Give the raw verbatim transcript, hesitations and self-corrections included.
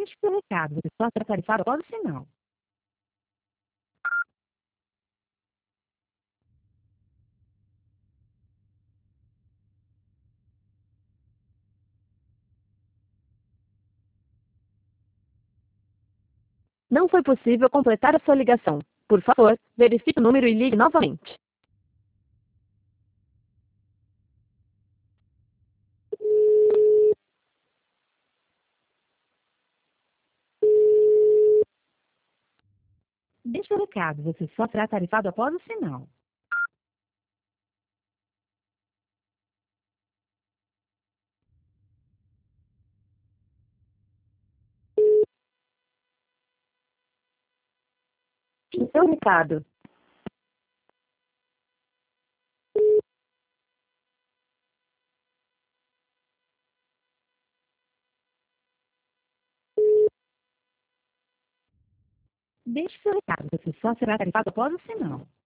Deixe seu recado. Você só será tarifado após o sinal. Não foi possível completar a sua ligação. Por favor, verifique o número e ligue novamente. Deixe seu recado. Você só será tarifado após o sinal. Seu recado. Deixe seu recado. Você só será tarifado após o sinal.